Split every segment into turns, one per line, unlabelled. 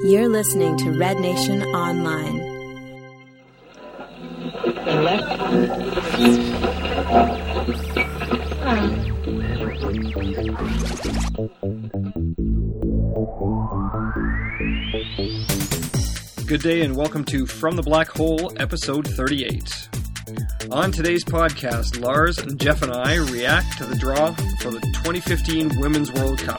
You're listening to Red Nation Online.
Good day and welcome to From the Black Hole, episode 38. On today's podcast, Lars, Jeff, and I react to the draw for the 2015 Women's World Cup.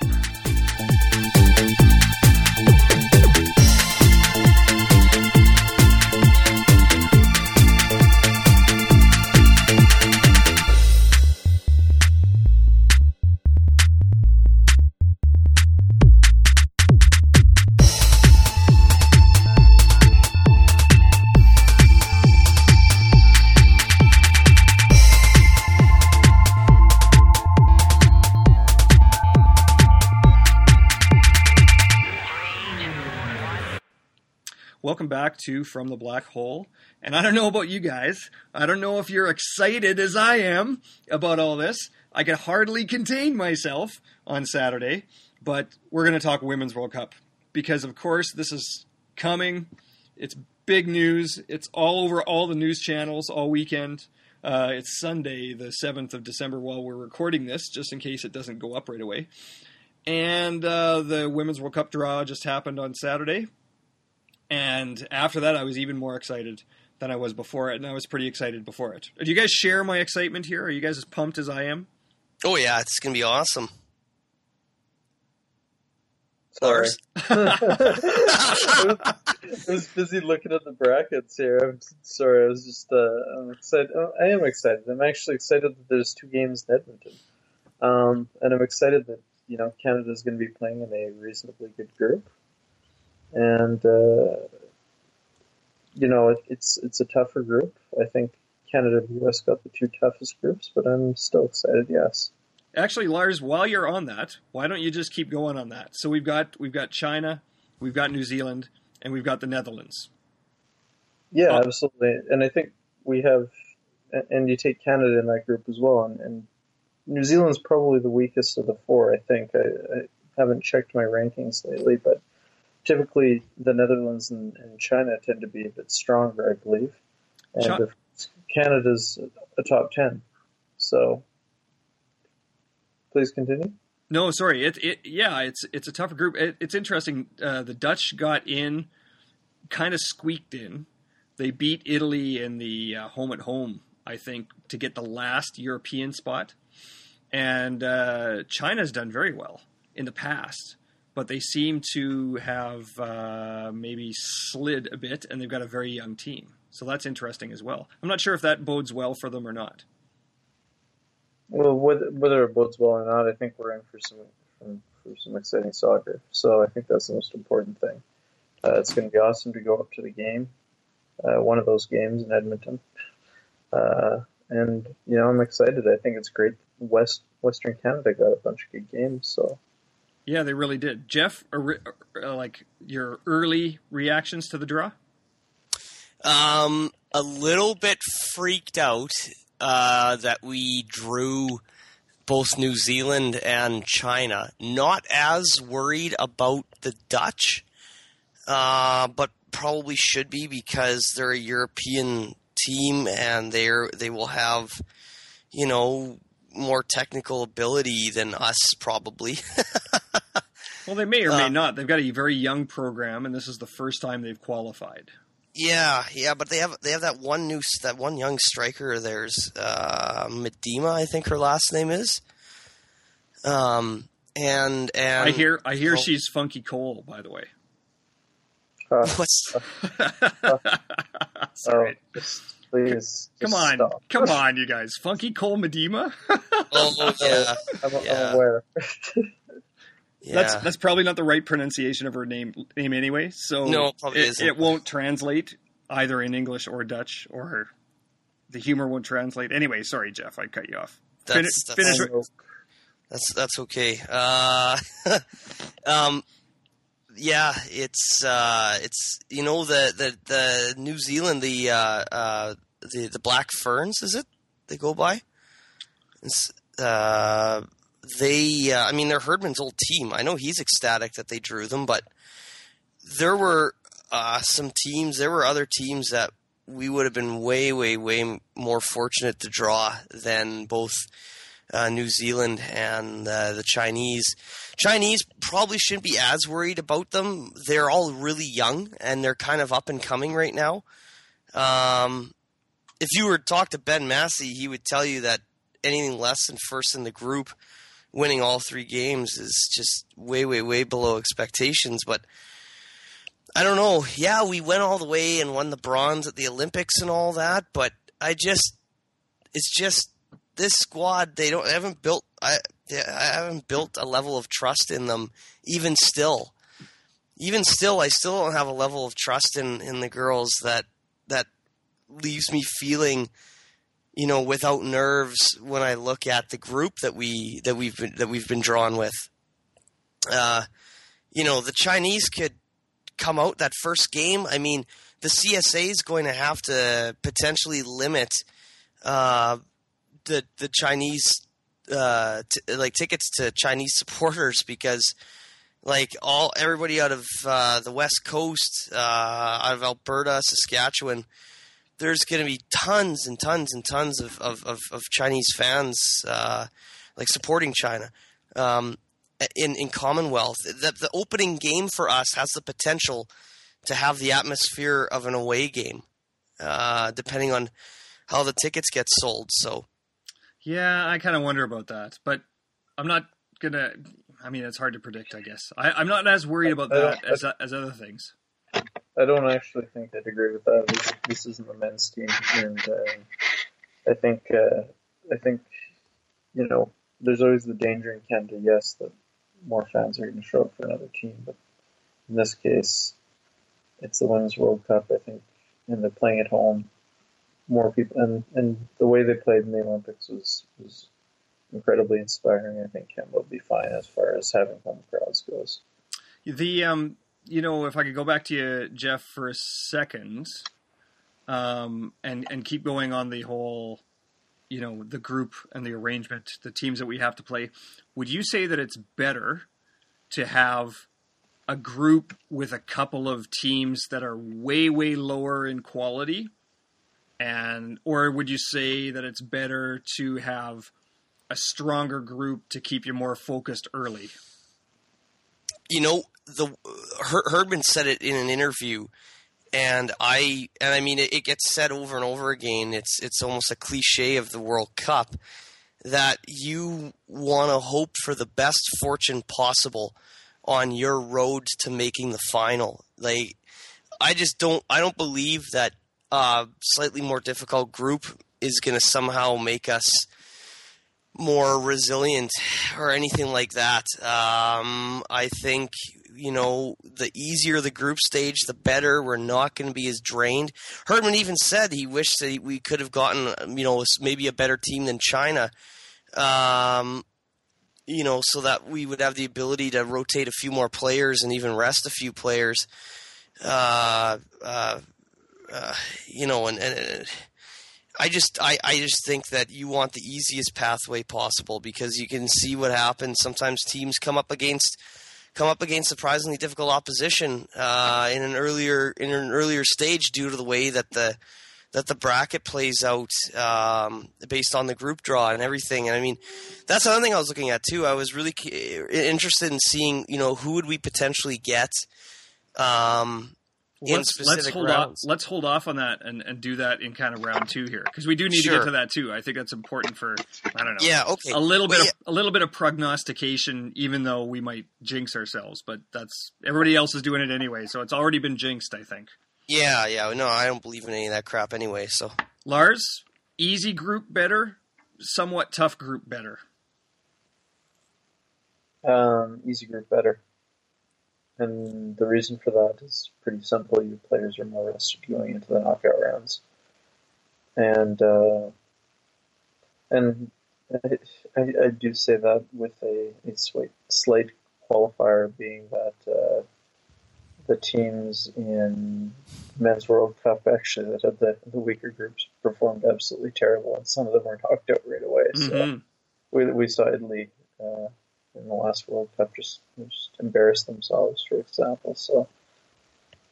Welcome back to From the Black Hole. And I don't know about you guys. I don't know if you're excited as I am about all this. I could hardly contain myself on Saturday. But we're going to talk Women's World Cup. Because, of course, this is coming. It's big news. It's all over all the news channels all weekend. It's Sunday, the 7th of December, while we're recording this, just in case it doesn't go up right away. And the Women's World Cup draw just happened on Saturday. And after that, I was even more excited than I was before it, and I was pretty excited before it. Do you guys share my excitement here? Are you guys as pumped as I am?
Oh, yeah, it's going to be awesome.
Sorry. I was busy looking at the brackets here. I'm sorry, I was just I'm excited. I am excited. I'm actually excited that there's 2 games in Edmonton. And I'm excited that, Canada's going to be playing in a reasonably good group. And, it's a tougher group. I think Canada and the US got the 2 toughest groups, but I'm still excited, yes.
Actually, Lars, while you're on that, why don't you just keep going on that? So we've got China, we've got New Zealand, and we've got the Netherlands.
Yeah, absolutely. And I think we have, and you take Canada in that group as well, and New Zealand's probably the weakest of the 4, I think. I haven't checked my rankings lately, but typically, the Netherlands and China tend to be a bit stronger, I believe. And Canada's a top 10. So, please continue.
No, sorry. It's a tougher group. It's interesting. The Dutch got in, kind of squeaked in. They beat Italy in the home, I think, to get the last European spot. And China's done very well in the past. But they seem to have maybe slid a bit, and they've got a very young team. So that's interesting as well. I'm not sure if that bodes well for them or not.
Well, whether it bodes well or not, I think we're in for some exciting soccer. So I think that's the most important thing. It's going to be awesome to go up to the game, one of those games in Edmonton. And, I'm excited. I think it's great. Western Canada got a bunch of good games, so...
Yeah, they really did. Jeff, your early reactions to the draw?
A little bit freaked out that we drew both New Zealand and China. Not as worried about the Dutch, but probably should be because they're a European team and they will have, more technical ability than us, probably.
Well, they may or may not. They've got a very young program, and this is the first time they've qualified.
Yeah, but they have that one young striker. There's Medema, I think her last name is. And
I hear she's Funky Cole, by the way.
What's
sorry.
Please,
come on, you guys. Funky Cole Medema?
I'm aware.
Yeah. That's probably not the right pronunciation of her name anyway. So
no, probably isn't.
It won't translate either in English or Dutch, or the humor won't translate. Anyway, sorry, Jeff, I cut you off. Finish.
That's okay. Yeah, it's the New Zealand the Black Ferns, is it? They go by. They're Herdman's old team. I know he's ecstatic that they drew them, but there were some teams. There were other teams that we would have been way, way, way more fortunate to draw than both New Zealand and the Chinese. Chinese probably shouldn't be as worried about them. They're all really young, and they're kind of up and coming right now. If you were to talk to Ben Massey, he would tell you that anything less than first in the group, winning all 3 games, is just way, way, way below expectations. But I don't know. Yeah, we went all the way and won the bronze at the Olympics and all that, but it's just this squad. I haven't built a level of trust in them. Even still, I still don't have a level of trust in the girls that leaves me feeling, without nerves when I look at the group that we've been drawn with. The Chinese could come out that first game. I mean, the CSA is going to have to potentially limit the Chinese tickets to Chinese supporters, because everybody out of the West Coast, out of Alberta, Saskatchewan, there's going to be tons and tons and tons of Chinese fans supporting China. In Commonwealth, the opening game for us has the potential to have the atmosphere of an away game, depending on how the tickets get sold. So,
yeah, I kind of wonder about that, but I'm not gonna. I mean, it's hard to predict, I guess. I'm not as worried about that as other things.
I don't actually think I'd agree with that. This isn't the men's team, and I think there's always the danger in Canada, yes, that more fans are going to show up for another team, but in this case, it's the Women's World Cup, I think, and they're playing at home. More people, and the way they played in the Olympics was incredibly inspiring. I think Canada will be fine as far as having home crowds goes.
If I could go back to you, Jeff, for a second, and keep going on the whole, the group and the arrangement, the teams that we have to play, would you say that it's better to have a group with a couple of teams that are way, way lower in quality, or would you say that it's better to have a stronger group to keep you more focused early?
Herdman said it in an interview, and I mean it gets said over and over again. It's almost a cliche of the World Cup that you want to hope for the best fortune possible on your road to making the final. I don't believe that slightly more difficult group is going to somehow make us more resilient or anything like that. I think, the easier the group stage, the better. We're not going to be as drained. Herdman even said he wished that we could have gotten, maybe a better team than China, so that we would have the ability to rotate a few more players and even rest a few players. I just think that you want the easiest pathway possible, because you can see what happens. Sometimes teams come up against surprisingly difficult opposition in an earlier stage due to the way that the bracket plays out based on the group draw and everything. And I mean, that's another thing I was looking at too. I was really interested in seeing who would we potentially get. Let's
hold off on that and do that in kind of round 2 here, because we do need to get to that too. I think that's important for, I don't know.
Yeah, okay.
A little bit of prognostication, even though we might jinx ourselves, but that's everybody else is doing it anyway, so it's already been jinxed, I think.
Yeah. No, I don't believe in any of that crap anyway. So,
Lars, easy group better, somewhat tough group better.
Easy group better. And the reason for that is pretty simple. Your players are more rested going into the knockout rounds. And I do say that with a slight qualifier, being that the teams in Men's World Cup actually that had the weaker groups performed absolutely terrible, and some of them were knocked out right away.
Mm-hmm.
So we saw Italy in the last World Cup just embarrass themselves, for example. So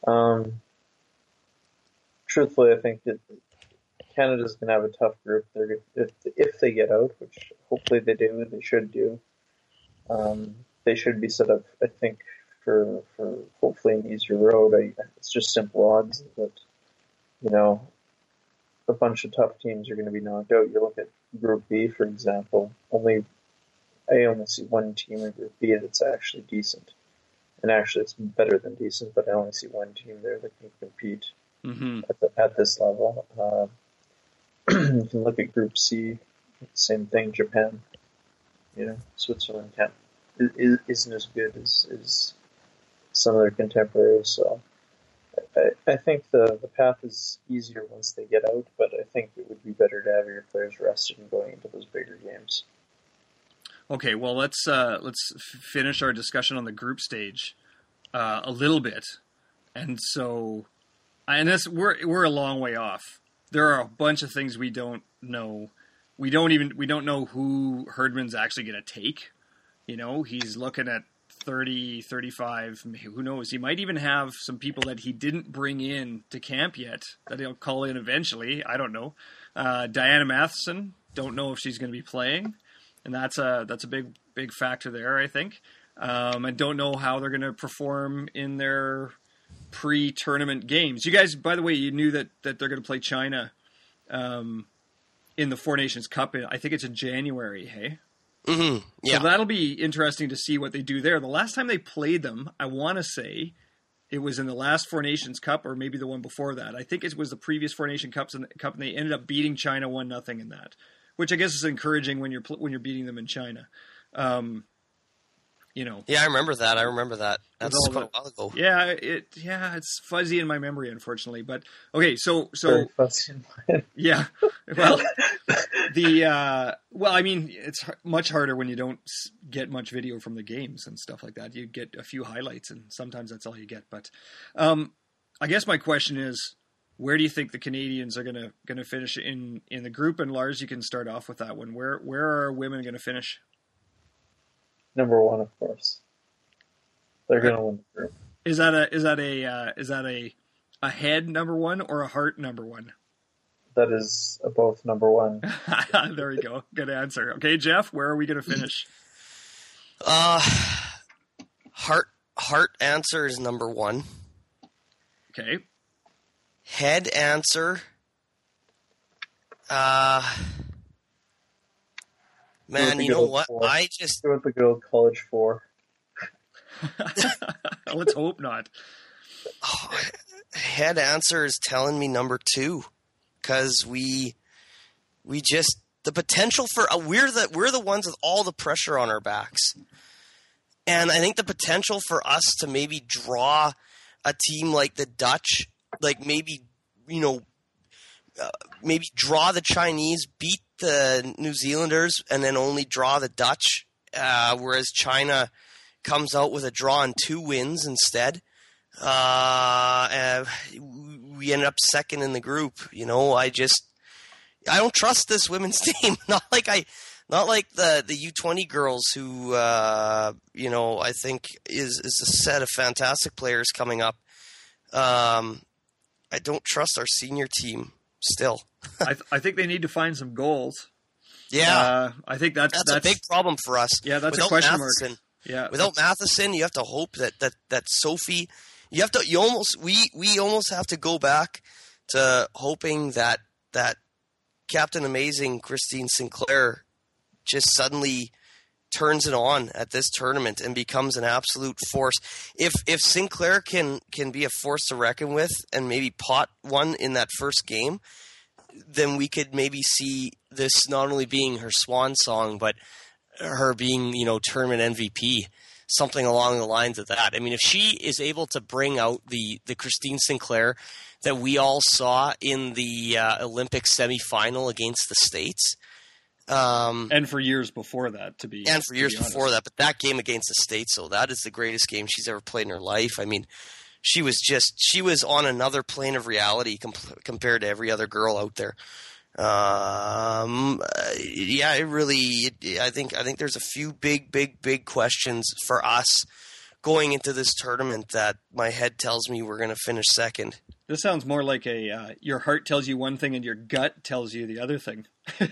Truthfully, I think that Canada's going to have a tough group. If they get out, which hopefully they do, and they should do. They should be set up, I think, for hopefully an easier road. It's just simple odds that, a bunch of tough teams are going to be knocked out. You look at Group B, for example. I only see one team in Group B that's actually decent. And actually, it's better than decent, but I only see one team there that can compete at this level. You can look at Group C, same thing, Japan. Switzerland isn't as good as some of their contemporaries. So I think the path is easier once they get out, but I think it would be better to have your players rested and going into those bigger games.
Okay, well let's finish our discussion on the group stage a little bit, and we're a long way off. There are a bunch of things we don't know. We don't know who Herdman's actually going to take. He's looking at 30, 35, who knows? He might even have some people that he didn't bring in to camp yet that he'll call in eventually. I don't know. Diana Matheson, don't know if she's going to be playing, and that's a big factor there, I think. I don't know how they're going to perform in their pre-tournament games. You guys, by the way, you knew that they're going to play China in the Four Nations Cup. I think it's in January, hey?
Mm-hmm. Yeah.
So that'll be interesting to see what they do there. The last time they played them, I want to say it was in the last Four Nations Cup, or maybe the one before that. I think it was the previous Four Nations Cup, and they ended up beating China 1-0 in that, which I guess is encouraging when you're beating them in China.
Yeah, I remember that. That's quite a while ago.
Yeah, it's fuzzy in my memory, unfortunately. But okay, so
very fuzzy in mine.
Yeah, well, it's much harder when you don't get much video from the games and stuff like that. You get a few highlights, and sometimes that's all you get. But I guess my question is, where do you think the Canadians are gonna finish in the group? And Lars, you can start off with that one. Where are women going to finish?
Number one, of course. They're going to win the group.
Is that a head number one or a heart number one?
That is both number one.
There we go. Good answer. Okay, Jeff, where are we going to finish?
Heart answer is number one.
Okay.
Head answer. Man, you know what?
Four.
I just
go with the good old college 4.
Let's hope not.
Head answer is telling me number 2, because we just the potential for we're the ones with all the pressure on our backs, and I think the potential for us to maybe draw a team like the Dutch, like maybe draw the Chinese, beat the New Zealanders, and then only draw the Dutch, whereas China comes out with a draw and 2 wins instead. We ended up second in the group. I don't trust this women's team. Not like the U20 girls who I think is a set of fantastic players coming up. I don't trust our senior team still.
I think they need to find some goals.
Yeah,
I think that's
a big problem for us.
Yeah, that's
without
a question
Matheson,
mark. Yeah,
without Matheson, you have to hope that Sophie. We almost have to go back to hoping that Captain Amazing Christine Sinclair just suddenly turns it on at this tournament and becomes an absolute force. If Sinclair can be a force to reckon with and maybe pot one in that first game, then we could maybe see this not only being her swan song, but her being, tournament MVP, something along the lines of that. I mean, if she is able to bring out the Christine Sinclair that we all saw in the Olympic semifinal against the States,
and for years before that,
before that, but that game against the States, so that is the greatest game she's ever played in her life. I mean, she was on another plane of reality compared to every other girl out there. I think there's a few big questions for us going into this tournament that my head tells me we're going to finish second.
This sounds more like your heart tells you one thing and your gut tells you the other thing.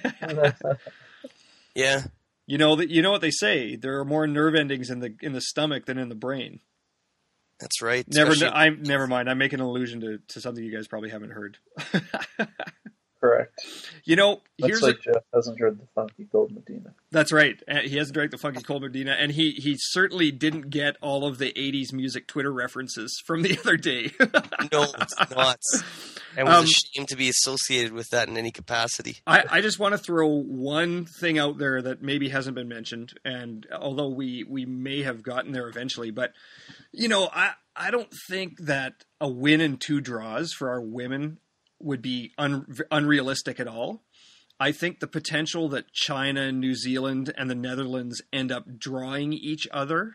Yeah.
You know what they say. There are more nerve endings in the stomach than in the brain.
That's right.
Never mind. I'm making an allusion to something you guys probably haven't heard.
Correct.
Here's
like Jeff hasn't heard the Funky Cold Medina.
That's right. He hasn't drank the Funky Cold Medina, and he certainly didn't get all of the 80s music Twitter references from the other day.
No, it's not. And was ashamed to be associated with that in any capacity.
I just want to throw one thing out there that maybe hasn't been mentioned, and although we may have gotten there eventually, but I don't think that a win and 2 draws for our women would be unrealistic at all. I think the potential that China, New Zealand, and the Netherlands end up drawing each other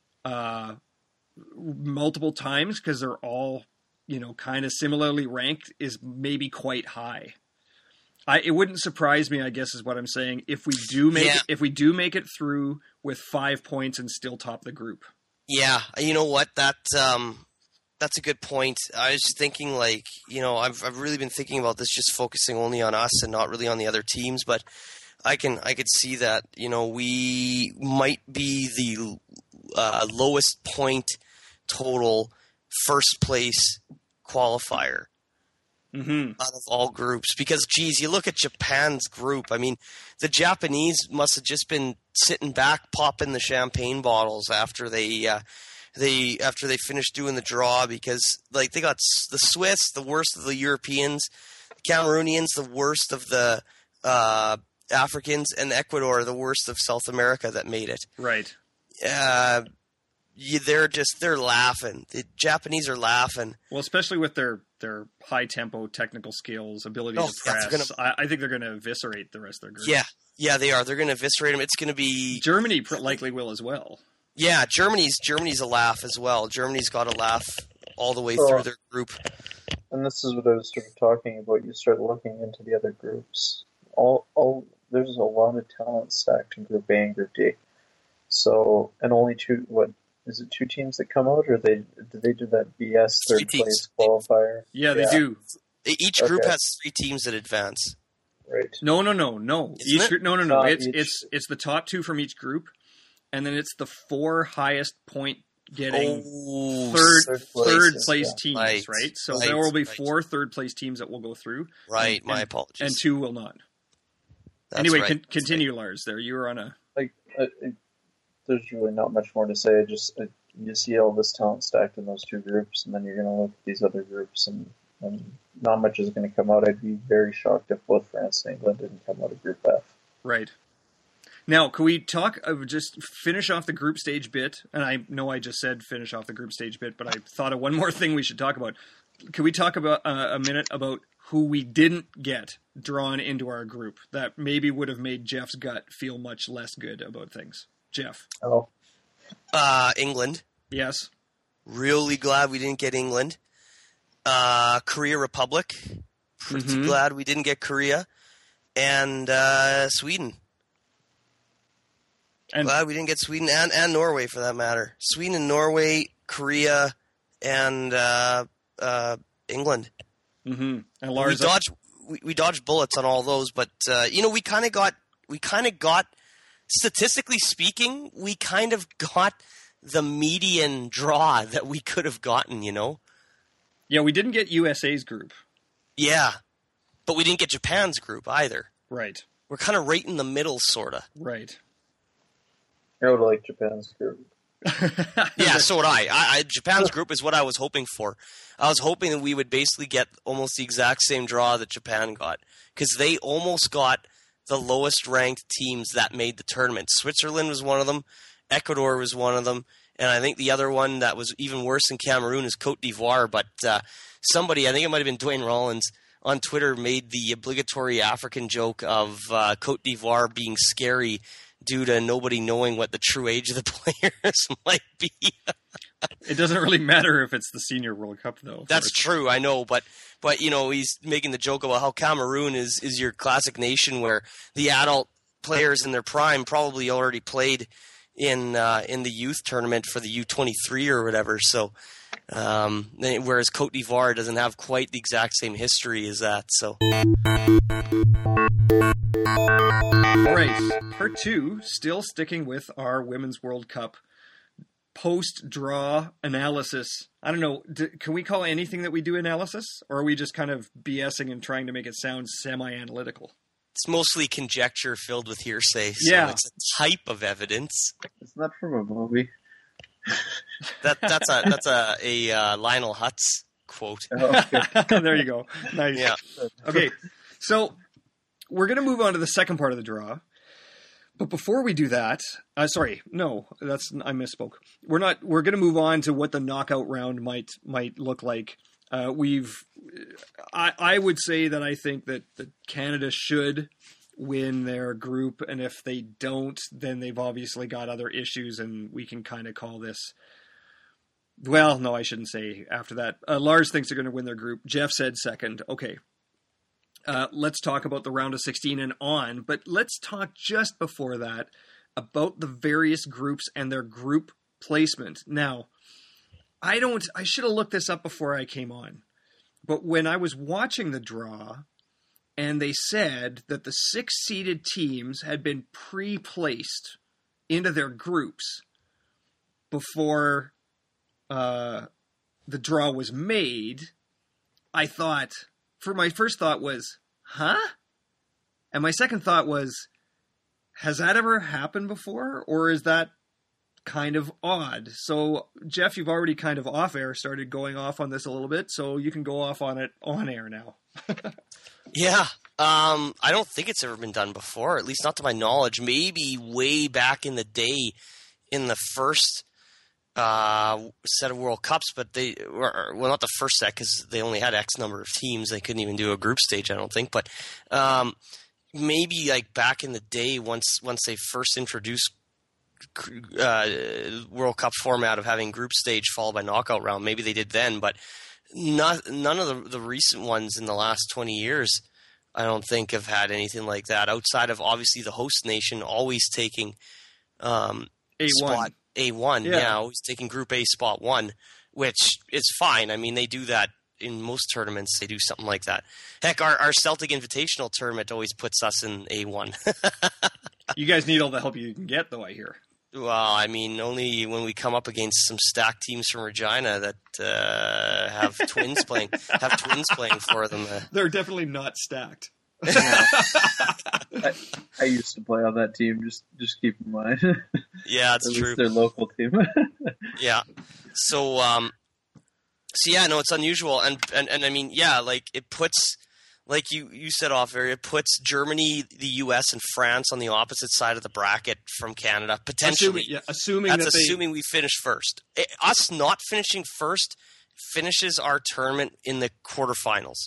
multiple times because they're all, kind of similarly ranked is maybe quite high. It wouldn't surprise me, I guess, is what I'm saying, if we do make it through with 5 points and still top the group.
Yeah, you know what? That's a good point. I was thinking, I've really been thinking about this, just focusing only on us and not really on the other teams. But I could see that we might be the lowest point total first place qualifier out of all groups. Because, geez, you look at Japan's group. I mean, the Japanese must have just been sitting back, popping the champagne bottles after they finished doing the draw, because they got the Swiss, the worst of the Europeans, Cameroonians, the worst of the Africans, and Ecuador, the worst of South America that made it.
Right.
They're laughing. The Japanese are laughing.
Well, especially with their high tempo technical skills, ability to press. I think they're going to eviscerate the rest of their group.
Yeah, they are. They're going to eviscerate them. It's going to be
Germany likely will as well.
Yeah, Germany's a laugh as well. Germany's got a laugh all the way through their group.
And this is what I was sort of talking about. You start looking into the other groups. There's a lot of talent stacked in Group A and Group D. So, and only 2 teams that come out, or do they do that BS third place qualifier?
Yeah, they do.
Each group has 3 teams that advance.
Right.
No.
No.
It's the top 2 from each group. And then it's the 4 highest point getting third place teams, right? So there will be 4 third place teams that will go through.
Right, my apologies.
And 2 will not.
That's
anyway,
right.
Continue, Lars. There, you were on a...
There's really not much more to say. You see all this talent stacked in those 2 groups, and then you're going to look at these other groups, and not much is going to come out. I'd be very shocked if both France and England didn't come out of Group F.
Right. Now, can we just finish off the group stage bit? And I know I just said finish off the group stage bit, but I thought of one more thing we should talk about. Can we talk about a minute about who we didn't get drawn into our group that maybe would have made Jeff's gut feel much less good about things? Jeff.
Oh.
England.
Yes.
Really glad we didn't get England. Korea Republic. Pretty glad we didn't get Korea. And Sweden. And glad we didn't get Sweden and Norway, for that matter. Sweden and Norway, Korea, and England.
Mm-hmm. And Lars,
we dodged bullets on all those, but we kind of got, statistically speaking, we kind of got the median draw that we could have gotten.
Yeah, we didn't get USA's group.
Yeah, but we didn't get Japan's group either.
Right.
We're kind of right in the middle, sort of.
Right.
I would like Japan's group.
Yeah, so would I. Japan's group is what I was hoping for. I was hoping that we would basically get almost the exact same draw that Japan got, because they almost got the lowest ranked teams that made the tournament. Switzerland was one of them. Ecuador was one of them. And I think the other one that was even worse than Cameroon is Cote d'Ivoire. But somebody, I think it might have been Dwayne Rollins, on Twitter made the obligatory African joke of Cote d'Ivoire being scary due to nobody knowing what the true age of the players might be.
It doesn't really matter if it's the Senior World Cup, though.
That's true, I know, but he's making the joke about how Cameroon is your classic nation where the adult players in their prime probably already played in the youth tournament for the U23 or whatever. So, whereas Cote d'Ivoire doesn't have quite the exact same history as that. So,
all right, part 2, still sticking with our Women's World Cup post-draw analysis. I don't know, can we call anything that we do analysis, or are we just kind of BSing and trying to make it sound semi-analytical?
it's mostly conjecture filled with hearsay. So
Yeah.
it's a type of evidence.
It's not from a movie.
That's a Lionel Hutz quote.
Oh, okay.
There you go. Nice.
Yeah.
Okay, so we're going to move on to the second part of the draw. But before we do that, I misspoke. We're going to move on to what the knockout round might look like. I would say that I think that Canada should win their group, and if they don't, then they've obviously got other issues, and we can kind of call this. Well, no, I shouldn't say after that. Lars thinks they're going to win their group. Jeff said second. Okay. Let's talk about the round of 16 and on, but let's talk just before that about the various groups and their group placement. Now, I should have looked this up before I came on, but when I was watching the draw and they said that the 6-seeded teams had been pre-placed into their groups before the draw was made, I thought, my first thought was, huh? And my second thought was, has that ever happened before? Or is that kind of odd? So, Jeff, you've already kind of off-air started going off on this a little bit, so you can go off on it on-air now.
Yeah. I don't think it's ever been done before, at least not to my knowledge. Maybe way back in the day in the first set of World Cups, but not the first set because they only had X number of teams. They couldn't even do a group stage, I don't think. But maybe like back in the day, once they first introduced World Cup format of having group stage followed by knockout round, maybe they did then. But none of the recent ones in the last 20 years, I don't think have had anything like that. Outside of obviously the host nation always taking spot A1, yeah, always taking Group A spot 1, which is fine. I mean, they do that in most tournaments. They do something like that. Heck, our Celtic Invitational tournament always puts us in A1.
You guys need all the help you can get, though, I hear.
Well, I mean, only when we come up against some stacked teams from Regina that have twins playing for them.
They're definitely not stacked.
I used to play on that team. Just keep in mind.
Yeah, that's
At
true.
least their local team.
Yeah. So yeah, no, it's unusual, and I mean, yeah, like it puts, like you said off air, it puts Germany, the U.S., and France on the opposite side of the bracket from Canada potentially. Assuming we finish first. Us not finishing first finishes our tournament in the quarterfinals.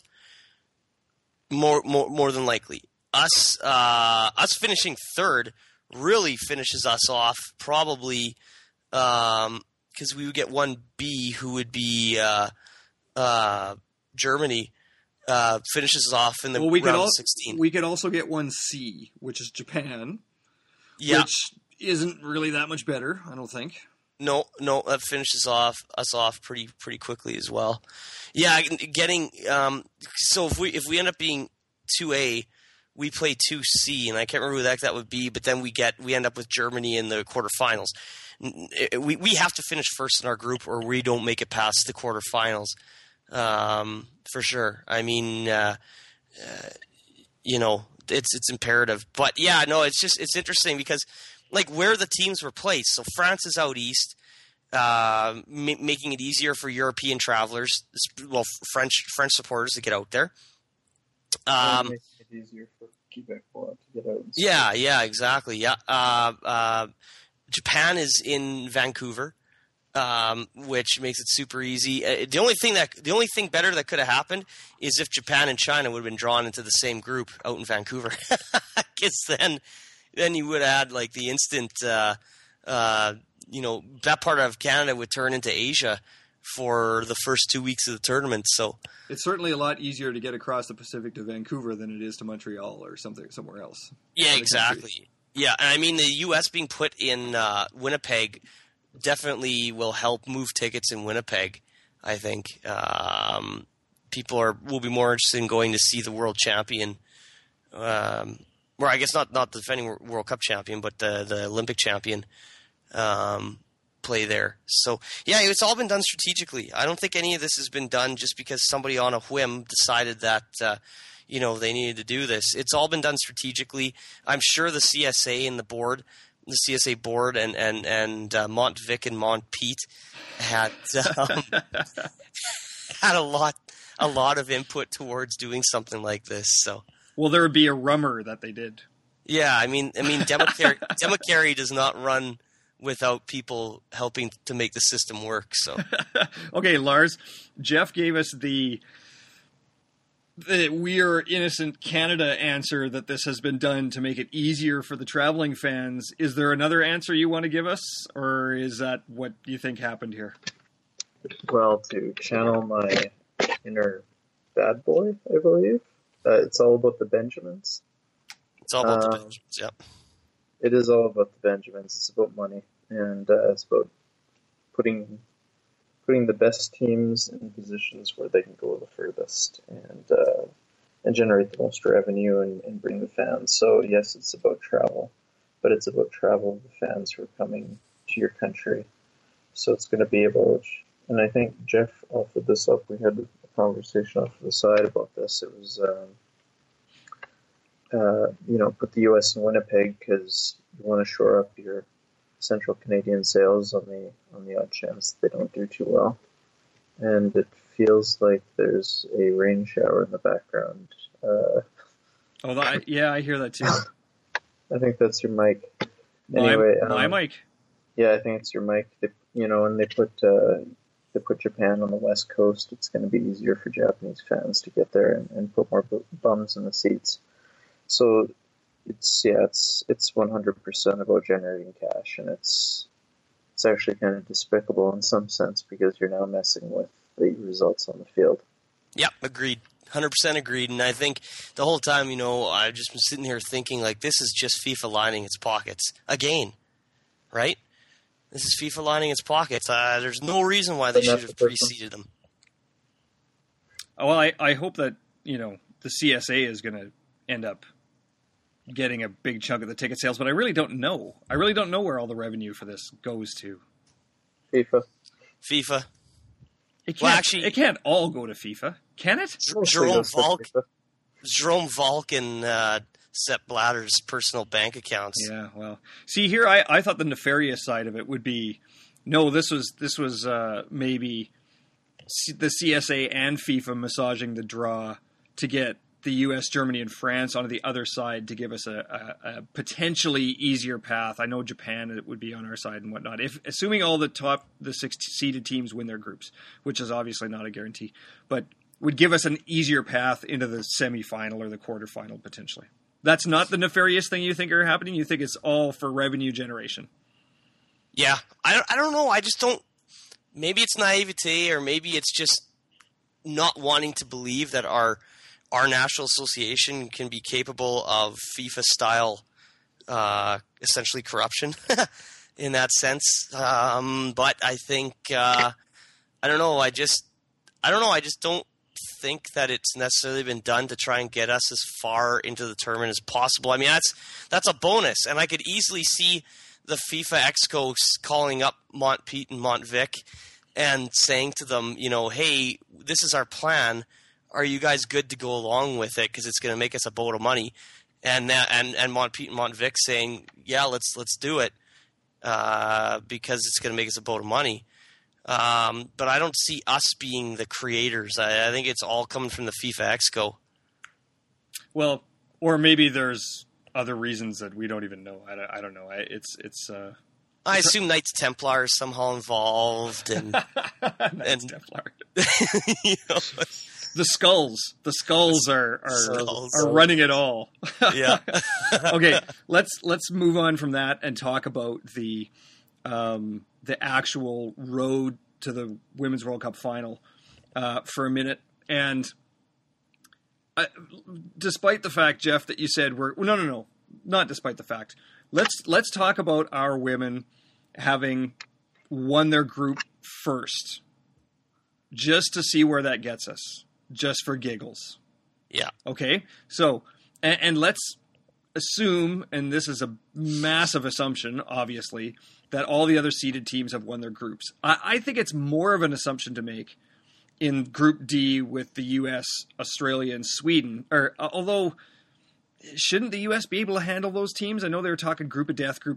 More than likely, us finishing third really finishes us off probably because we would get 1B, who would be Germany, finishes us off in the round of 16.
We could also get 1C, which is Japan,
yeah,
which isn't really that much better, I don't think.
No, that finishes us off pretty quickly as well. Yeah, getting so if we end up being 2A, we play 2C, and I can't remember who the heck that would be. But then we end up with Germany in the quarterfinals. We have to finish first in our group, or we don't make it past the quarterfinals for sure. I mean, it's imperative. But yeah, no, it's interesting because like where the teams were placed. So France is out east, making it easier for European travelers, well, French supporters to get out there.
Making it easier for Quebecois to get out.
Yeah, exactly. Yeah. Japan is in Vancouver, which makes it super easy. The only thing better that could have happened is if Japan and China would have been drawn into the same group out in Vancouver. Because then you would have had like the instant, that part of Canada would turn into Asia for the first 2 weeks of the tournament. So
it's certainly a lot easier to get across the Pacific to Vancouver than it is to Montreal or somewhere else.
Yeah, exactly. Yeah, and I mean the U.S. being put in Winnipeg definitely will help move tickets in Winnipeg. I think people will be more interested in going to see the world champion. Or I guess not the defending World Cup champion, but the Olympic champion play there. So, yeah, it's all been done strategically. I don't think any of this has been done just because somebody on a whim decided that, they needed to do this. It's all been done strategically. I'm sure the CSA and the CSA board and Montvik and Montpeat had had a lot of input towards doing something like this. So.
Well, there would be a rumor that they did.
Yeah, I mean, Democary does not run without people helping to make the system work. So,
okay, Lars, Jeff gave us the "We Are Innocent Canada" answer that this has been done to make it easier for the traveling fans. Is there another answer you want to give us, or is that what you think happened here?
Well, to channel my inner bad boy, I believe. It's all about the Benjamins.
It's all about the Benjamins, yep.
It is all about the Benjamins. It's about money. And it's about putting the best teams in positions where they can go the furthest and generate the most revenue and bring the fans. So, yes, it's about travel. But it's about travel of the fans who are coming to your country. So it's going to be about... And I think Jeff offered this up. We had a conversation off to the side about this. It was, put the U.S. in Winnipeg because you want to shore up your Central Canadian sales on the odd chance that they don't do too well. And it feels like there's a rain shower in the background.
I hear that too.
I think that's your mic. Anyway,
my mic.
Yeah, I think it's your mic. And they put Japan on the West Coast, it's going to be easier for Japanese fans to get there and put more bums in the seats. So it's 100% about generating cash, and it's actually kind of despicable in some sense because you're now messing with the results on the field.
Yep, agreed. 100% agreed. And I think the whole time, I've just been sitting here thinking like this is just FIFA lining its pockets again, right? This is FIFA lining its pockets. There's no reason why they should have preceded them.
Well, I hope that, the CSA is going to end up getting a big chunk of the ticket sales, but I really don't know. I really don't know where all the revenue for this goes to.
FIFA.
It can't all go to FIFA, can it?
Jerome Valk and Sepp Blatter's personal bank accounts.
Yeah, well, see here, I thought the nefarious side of it would be, no, this was maybe the CSA and FIFA massaging the draw to get the U.S., Germany, and France onto the other side to give us a potentially easier path. I know Japan it would be on our side and whatnot. Assuming all the 6 seeded teams win their groups, which is obviously not a guarantee, but would give us an easier path into the semifinal or the quarterfinal potentially. That's not the nefarious thing you think are happening? You think it's all for revenue generation?
Yeah. I don't know. I just don't... Maybe it's naivete or maybe it's just not wanting to believe that our national association can be capable of FIFA-style, essentially corruption in that sense. But I think... I don't know. I just don't think that it's necessarily been done to try and get us as far into the tournament as possible. I mean, that's a bonus, and I could easily see the FIFA Exco calling up Montpeat and Montvik and saying to them, hey, this is our plan. Are you guys good to go along with it? Because it's going to make us a boat of money. And Montpeat and Montvik saying, yeah, let's do it because it's going to make us a boat of money. But I don't see us being the creators. I think it's all coming from the FIFA Exco.
Well, or maybe there's other reasons that we don't even know. I don't know. I assume
Knights Templar is somehow involved, and
Knights Templar. The skulls are running it all.
Yeah.
Okay, let's move on from that and talk about the actual road to the Women's World Cup final for a minute. And despite the fact, Jeff, that you said not despite the fact. let's talk about our women having won their group first, just to see where that gets us, just for giggles.
Yeah.
Okay. So, and let's assume, and this is a massive assumption, obviously, that all the other seeded teams have won their groups. I think it's more of an assumption to make in Group D with the U.S., Australia, and Sweden. Or although, shouldn't the U.S. be able to handle those teams? I know they were talking group of death.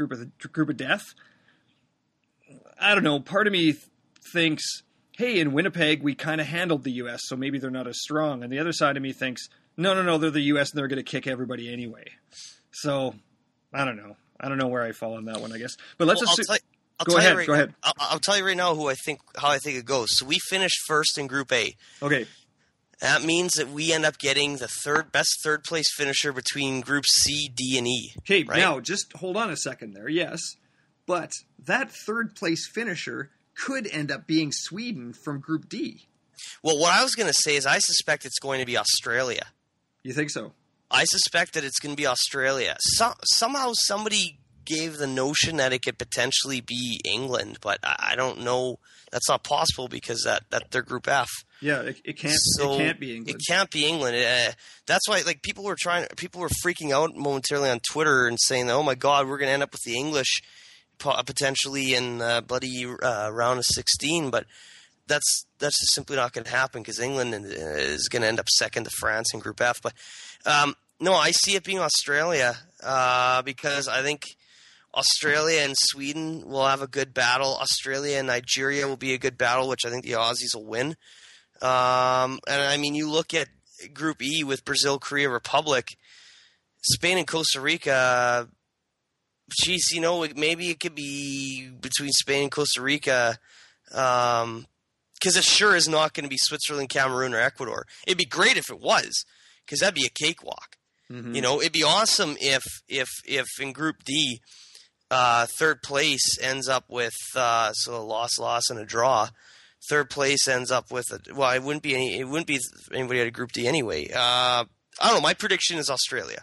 I don't know. Part of me thinks, hey, in Winnipeg, we kind of handled the U.S., so maybe they're not as strong. And the other side of me thinks, no, they're the U.S. and they're going to kick everybody anyway. So, I don't know. I don't know where I fall on that one, I guess. But let's assume... Go ahead.
I'll tell you right now how I think it goes. So we finished first in Group A.
Okay.
That means that we end up getting the best third place finisher between Groups C, D, and E.
Okay,
right?
Now just hold on a second there. Yes, but that third place finisher could end up being Sweden from Group D.
Well, what I was going to say is I suspect it's going to be Australia.
You think so?
I suspect that it's going to be Australia. Somehow somebody gave the notion that it could potentially be England, but I don't know. That's not possible because that they're Group F.
Yeah, it can't be England.
It can't be England. That's why, like, people were freaking out momentarily on Twitter and saying, "Oh my God, we're going to end up with the English potentially in bloody round of 16." But that's just simply not going to happen because England is going to end up second to France in Group F. But no, I see it being Australia because I think Australia and Sweden will have a good battle. Australia and Nigeria will be a good battle, which I think the Aussies will win. And I mean, you look at Group E with Brazil, Korea, Republic, Spain, and Costa Rica. Geez, maybe it could be between Spain and Costa Rica, because it sure is not going to be Switzerland, Cameroon, or Ecuador. It'd be great if it was, because that'd be a cakewalk. Mm-hmm. It'd be awesome if in Group D, third place ends up with a loss, and a draw. Third place ends up with it wouldn't be anybody out of Group D anyway. I don't know. My prediction is Australia.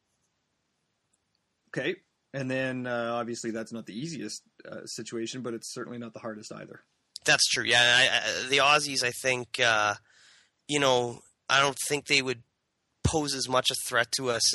Okay, and then obviously that's not the easiest situation, but it's certainly not the hardest either.
That's true. Yeah, the Aussies, I think, I don't think they would pose as much a threat to us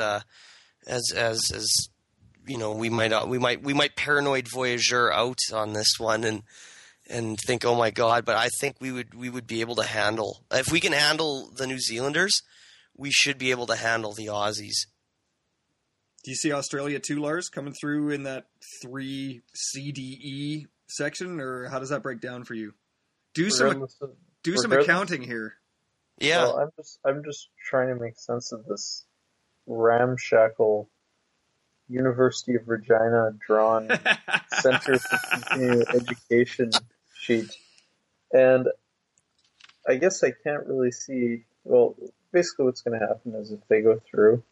as we might paranoid voyageur out on this one and think, oh my God, but I think we would be able to handle, if we can handle the New Zealanders, we should be able to handle the Aussies.
Do you see Australia too, Lars, coming through in that 3 CDE section, or how does that break down for you? Do some accounting here.
Yeah.
Well, I'm just trying to make sense of this ramshackle University of Regina drawn Center for Continuing Education sheet. And I guess I can't really see, well, basically what's going to happen is if they go through,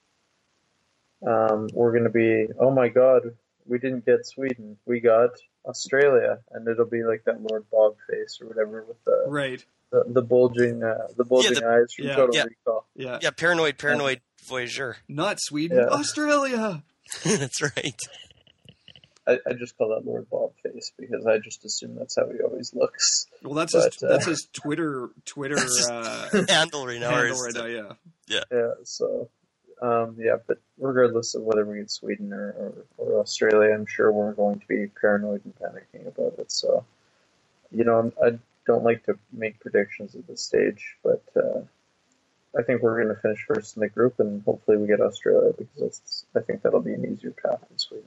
we're going to be, oh my God, we didn't get Sweden, we got Australia, and it'll be like that Lord Bob face or whatever with the bulging eyes from Total Recall.
Yeah, paranoid voyageur.
Not Sweden, Australia.
That's right.
I just call that Lord Bob face because I just assume that's how he always looks.
Well, that's his Twitter
handle right now.
Yeah.
So, but regardless of whether we get Sweden or Australia, I'm sure we're going to be paranoid and panicking about it. So, I don't like to make predictions at this stage, but I think we're going to finish first in the group, and hopefully we get Australia because I think that'll be an easier path than Sweden.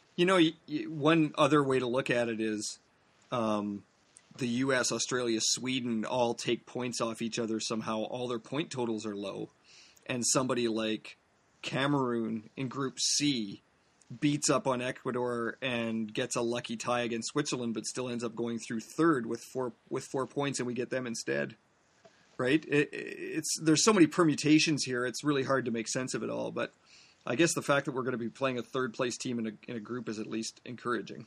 One other way to look at it is the U.S., Australia, Sweden all take points off each other somehow. All their point totals are low. And somebody like Cameroon in Group C beats up on Ecuador and gets a lucky tie against Switzerland, but still ends up going through third with 4 points, and we get them instead. Right? There's so many permutations here. It's really hard to make sense of it all, but I guess the fact that we're going to be playing a third place team in a group is at least encouraging.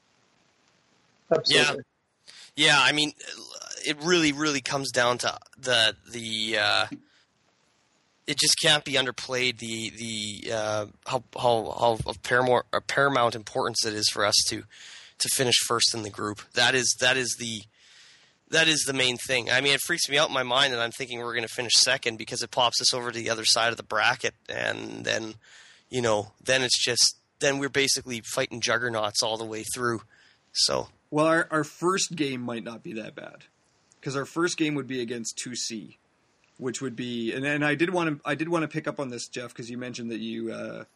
Absolutely.
Yeah. I mean, it really, really comes down to the it just can't be underplayed how of paramount importance it is for us to finish first in the group. That is the main thing. I mean, it freaks me out in my mind, and I'm thinking we're going to finish second because it pops us over to the other side of the bracket, and then then we're basically fighting juggernauts all the way through. So,
well, our first game might not be that bad because our first game would be against 2C, which would be, and I did want to pick up on this, Jeff, because you mentioned that you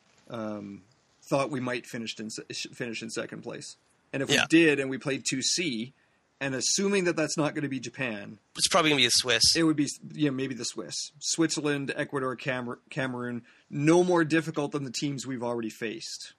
thought we might finish in second place, and if we did, and we played 2C. And assuming that that's not going to be Japan,
it's probably going to be the Swiss.
It would be maybe the Swiss, Switzerland, Ecuador, Cameroon. No more difficult than the teams we've already faced.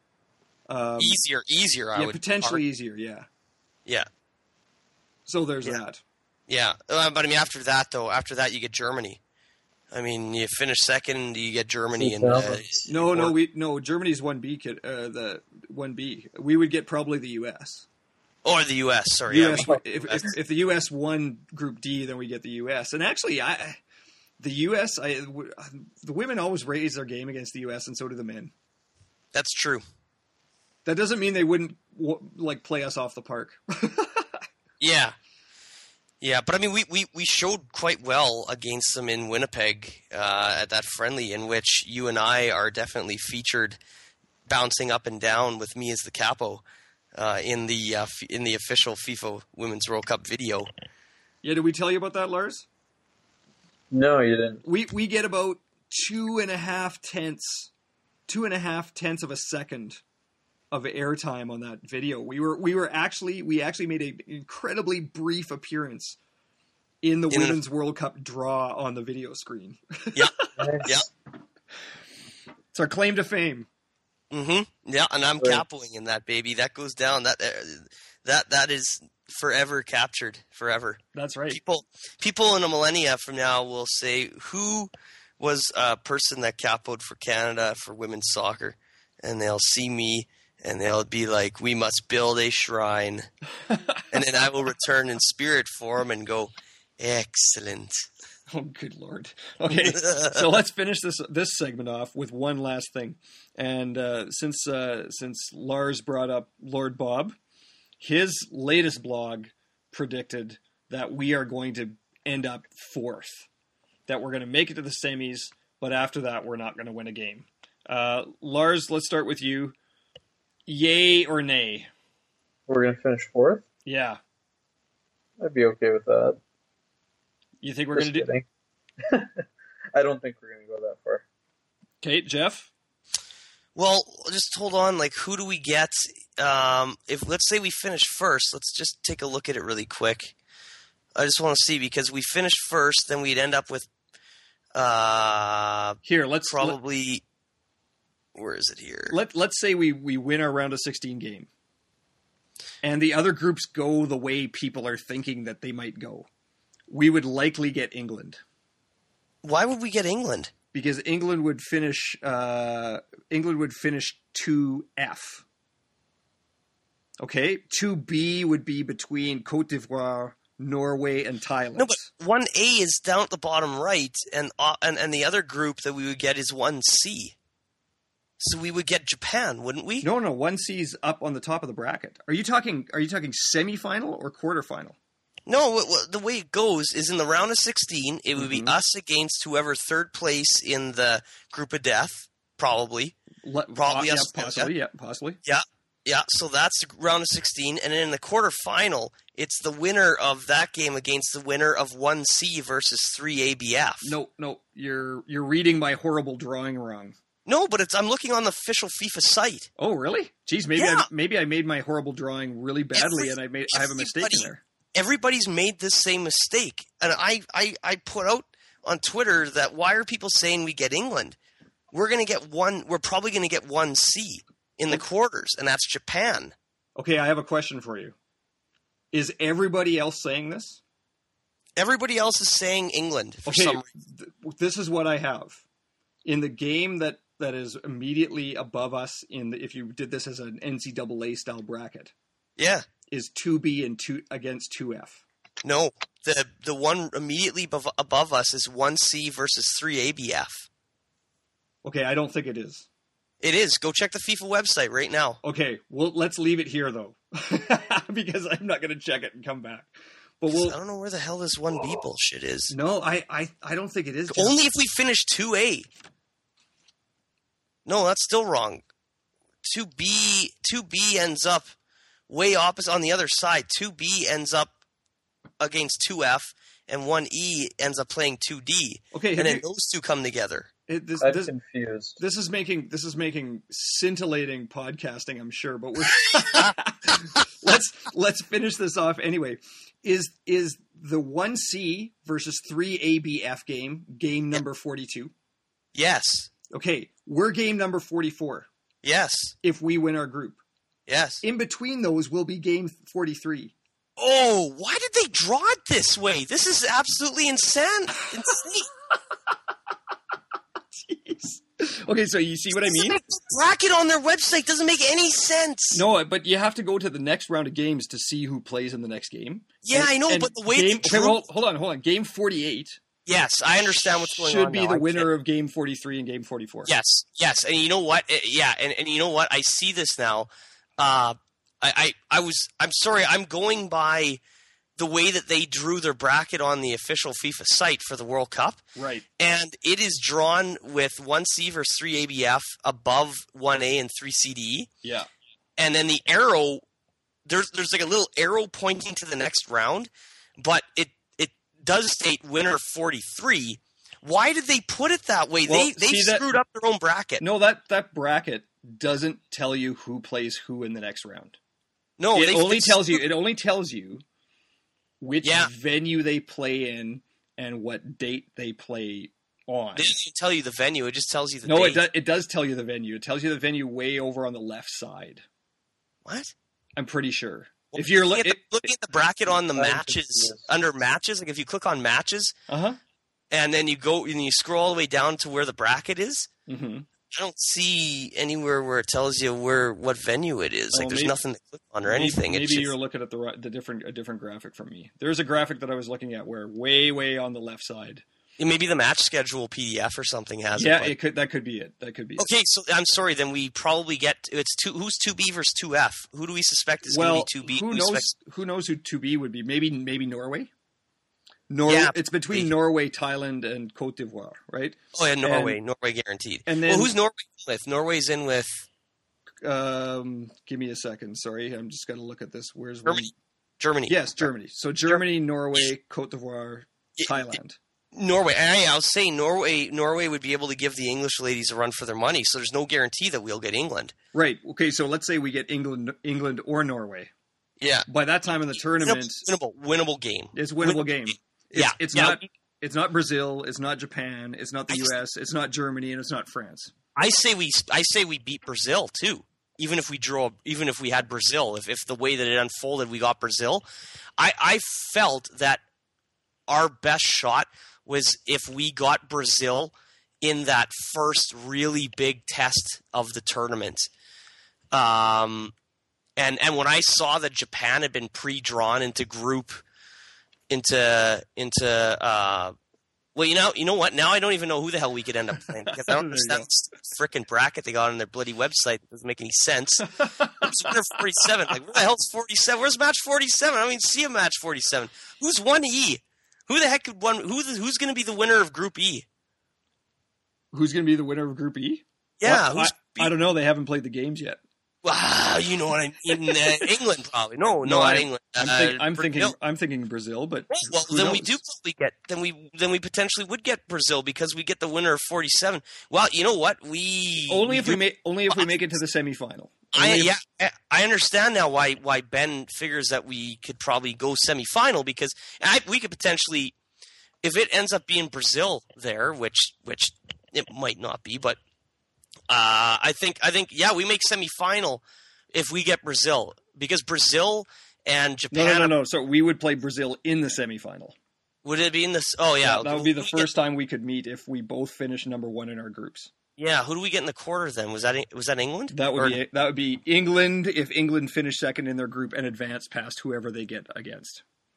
Easier. I would
potentially easier. Yeah. So there's that.
Yeah, but I mean, after that you get Germany. I mean, you finish second, you get Germany, and
no, Germany's 1B. The 1B. We would get probably the US.
Or the U.S., sorry.
If the U.S. won Group D, then we get the U.S. And actually, the U.S., the women always raise their game against the U.S., and so do the men.
That's true.
That doesn't mean they wouldn't play us off the park.
Yeah, but I mean, we showed quite well against them in Winnipeg at that friendly, in which you and I are definitely featured, bouncing up and down with me as the capo. In the official FIFA Women's World Cup video.
Yeah, did we tell you about that, Lars?
No, you didn't.
We get about 2.5 tenths of a second of airtime on that video. We actually made an incredibly brief appearance in the Women's World Cup draw on the video screen.
Yeah, yeah.
It's our claim to fame.
Mm-hmm. Yeah, and I'm capoing in that, baby. That goes down. That is forever captured. Forever.
That's right.
People in a millennia from now will say, who was a person that capoed for Canada for women's soccer? And they'll see me, and they'll be like, we must build a shrine. And then I will return in spirit form and go, excellent.
Oh, good Lord. Okay, so let's finish this segment off with one last thing. And since Lars brought up Lord Bob, his latest blog predicted that we are going to end up fourth, that we're going to make it to the semis, but after that we're not going to win a game. Lars, let's start with you. Yay or nay?
We're going to finish fourth?
Yeah.
I'd be okay with that.
You think we're going to do?
I don't think we're going to go that far.
Okay, Jeff.
Well, just hold on. Like, who do we get? If let's say we finish first, let's just take a look at it really quick. I just want to see, because we finished first, then we'd end up with where is it here?
Let's say we win our round of 16 game, and the other groups go the way people are thinking that they might go. We would likely get England.
Why would we get England?
Because England would finish 2F. Okay, 2B would be between Côte d'Ivoire, Norway, and Thailand.
No, but 1A is down at the bottom right, and the other group that we would get is 1C. So we would get Japan, wouldn't we?
No, 1C is up on the top of the bracket. Are you talking semifinal or quarterfinal?
No, the way it goes is in the round of 16, it would be us against whoever third place in the group of death, probably. Probably us.
Possibly.
Yeah, so that's the round of 16. And then in the quarterfinal, it's the winner of that game against the winner of 1C versus 3 ABF.
No, you're reading my horrible drawing wrong.
No, but I'm looking on the official FIFA site.
Oh, really? Jeez, maybe I made my horrible drawing really badly, and I have a mistake in there.
Everybody's made this same mistake. And I put out on Twitter that why are people saying we get England? We're probably going to get 1C in the quarters, and that's Japan.
Okay, I have a question for you. Is everybody else saying this?
Everybody else is saying England for some reason.
This is what I have. In the game that is immediately above us, if you did this as an NCAA style bracket.
Yeah.
Is 2B and against 2F.
No, the one immediately above us is 1C versus 3 ABF.
Okay, I don't think it is.
It is. Go check the FIFA website right now.
Okay, well, let's leave it here, though, because I'm not going to check it and come back. But
I don't know where the hell this 1B bullshit is.
No, I don't think it is.
Only if we finish 2A. No, that's still wrong. 2B ends up way opposite on the other side. 2B ends up against 2F, and 1E ends up playing 2D.
Okay,
and then those two come together.
I'm confused.
This is making scintillating podcasting, I'm sure, but we're let's finish this off anyway. Is the 1C versus 3 ABF game number 42?
Yes.
Okay, we're game number 44.
Yes.
If we win our group.
Yes.
In between those will be game 43.
Oh, why did they draw it this way? This is absolutely insane.
Jeez. Okay, so you see what I mean?
The bracket on their website doesn't make any sense.
No, but you have to go to the next round of games to see who plays in the next game.
Yeah, I know, but the way they drew...
Okay, well, hold on. Game 48...
Yes, I understand what's going on.
Should be the winner of game 43 and game 44.
Yes, and you know what? Yeah, and you know what? I see this now. I'm sorry, I'm going by the way that they drew their bracket on the official FIFA site for the World Cup.
Right.
And it is drawn with 1C versus 3 ABF above 1A and 3 CDE.
Yeah.
And then the arrow, there's like a little arrow pointing to the next round, but it does state winner 43. Why did they put it that way?
Well,
they screwed up their own bracket.
No, that bracket doesn't tell you who plays who in the next round.
No,
it only tells you which venue they play in and what date they play on.
It doesn't tell you the venue. It just tells you the date.
No, it does tell you the venue. It tells you the venue way over on the left side.
What?
I'm pretty sure.
Well,
if you're
looking at the bracket on the matches, under matches, like if you click on matches, and then you go and you scroll all the way down to where the bracket is, I don't see anywhere where it tells you what venue it is. Like there's nothing to click on or anything.
Maybe you're looking at a different graphic from me. There's a graphic that I was looking at where way on the left side.
Maybe the match schedule PDF or something has it.
Yeah, that could be it.
Okay, so I'm sorry. Then we probably get who's 2B versus 2F? Who do we suspect is going to be 2B?
Who knows who 2B would be? Maybe Norway. It's between Norway, Thailand, and Cote d'Ivoire, right?
Oh yeah, Norway guaranteed.
And then,
who's Norway with? Norway's in with.
Give me a second. Sorry, I'm just going to look at this. Where's
Germany?
Yes, Germany. So Germany, Norway, Cote d'Ivoire, Thailand.
Norway. I was saying Norway would be able to give the English ladies a run for their money, so there's no guarantee that we'll get England.
Right. Okay, so let's say we get England or Norway.
Yeah.
By that time in the tournament,
winnable game.
It's winnable game. It's not Brazil, it's not Japan, it's not the US, it's not Germany, and it's not France.
I say we beat Brazil too. Even if we had Brazil, if the way that it unfolded we got Brazil, I felt that our best shot was if we got Brazil in that first really big test of the tournament. And when I saw that Japan had been pre-drawn into well, you know what? Now I don't even know who the hell we could end up playing because I don't understand the frickin' bracket they got on their bloody website. It doesn't make any sense. It's winner 47. Like, where the hell's 47? Where's match 47? I don't even see a match 47. Who's 1E? Who the heck could who's going to be the winner of Group E?
Who's going to be the winner of Group E?
Yeah,
I don't know. They haven't played the games yet.
Wow, you know what I mean? England probably. No, not England.
I'm thinking Brazil, but
well, then we do probably get. Then we potentially would get Brazil because we get the winner of 47. Well, you know what? Only if we make
it to the semifinal.
I understand now why Ben figures that we could probably go semifinal because we could potentially, if it ends up being Brazil there, which it might not be, but. I think we make semifinal if we get Brazil because Brazil and Japan.
No. So we would play Brazil in the semifinal.
Would it be in this? Oh yeah,
that would be the first time we could meet if we both finish number one in our groups.
Yeah, who do we get in the quarter then? Was that England?
That would be England if England finish second in their group and advance past whoever they get against.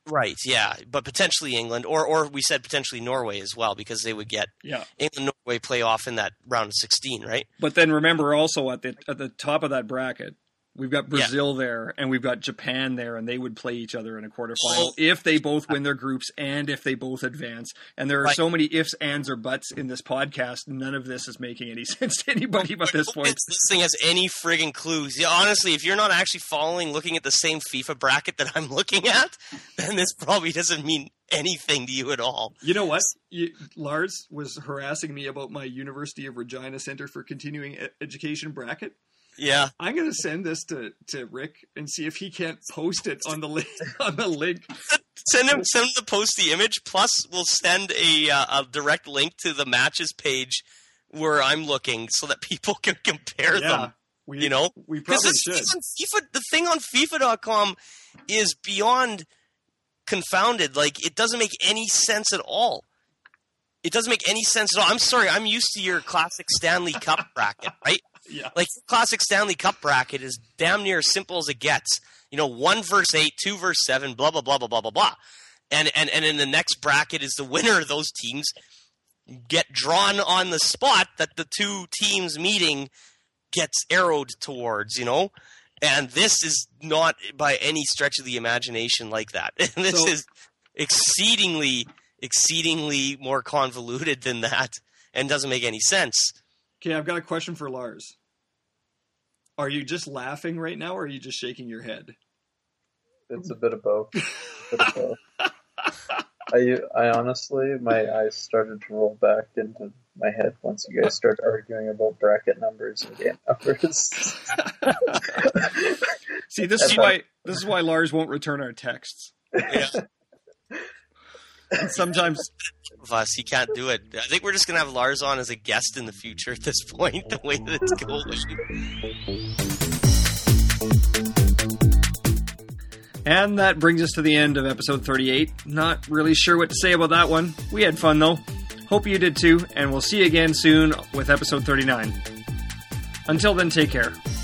Right, yeah, but potentially England, or we said potentially Norway as well, because they would get England, Norway play off in that round of 16, right?
But then remember also at the top of that bracket, we've got Brazil there, and we've got Japan there, and they would play each other in a quarterfinal if they both win their groups and if they both advance. And there are so many ifs, ands, or buts in this podcast, none of this is making any sense to anybody but this point.
This thing has any friggin' clues. Yeah, honestly, if you're not actually looking at the same FIFA bracket that I'm looking at, then this probably doesn't mean anything to you at all.
You know what? Lars was harassing me about my University of Regina Center for Continuing Education bracket.
Yeah,
I'm going to send this to Rick and see if he can't post it on the link.
Send him to post the image. Plus, we'll send a direct link to the matches page where I'm looking, so that people can compare them. We probably should. The thing on FIFA.com is beyond confounded. Like, it doesn't make any sense at all. It doesn't make any sense at all. I'm sorry. I'm used to your classic Stanley Cup bracket, right?
Yeah.
Like, classic Stanley Cup bracket is damn near as simple as it gets. 1 verse 8, 2 verse 7, blah, blah, blah, blah, blah, blah, blah. And in the next bracket is the winner of those teams get drawn on the spot that the two teams meeting gets arrowed towards, And this is not by any stretch of the imagination like that. This is exceedingly more convoluted than that and doesn't make any sense.
Okay, I've got a question for Lars. Are you just laughing right now, or are you just shaking your head?
It's a bit of both. I honestly, my eyes started to roll back into my head once you guys start arguing about bracket numbers and game numbers.
See, this is why Lars won't return our texts.
Yeah.
And sometimes
of us, he can't do it. I think we're just gonna have Lars on as a guest in the future at this point, the way that it's going.
And that brings us to the end of episode 38. Not really sure what to say about that one. We had fun though. Hope you did too, and we'll see you again soon with episode 39. Until then, take care.